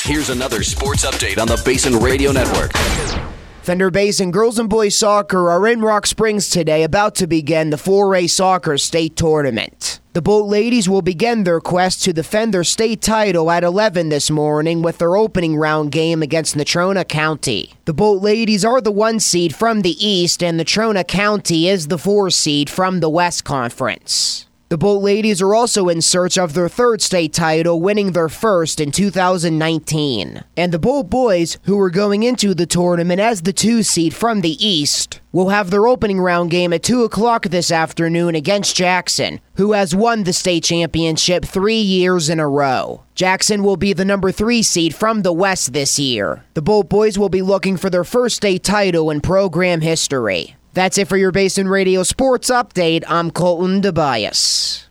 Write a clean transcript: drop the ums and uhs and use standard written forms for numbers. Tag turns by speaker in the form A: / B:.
A: Here's another sports update on the Basin Radio Network.
B: Fender Basin girls and boys soccer are in Rock Springs today, about to begin the 4A soccer state tournament. The Boat ladies will begin their quest to defend their state title at 11 this morning with their opening round game against Natrona County. The Boat ladies are the 1 seed from the East, and Natrona County is the 4 seed from the West Conference. The Boat ladies are also in search of their 3rd state title, winning their 1st in 2019. And the Boat boys, who are going into the tournament as the 2 seed from the East, will have their opening round game at 2 o'clock this afternoon against Jackson, who has won the state championship 3 years in a row. Jackson will be the number 3 seed from the West this year. The Boat boys will be looking for their 1st state title in program history. That's it for your Basin Radio Sports Update. I'm Colton DeBias.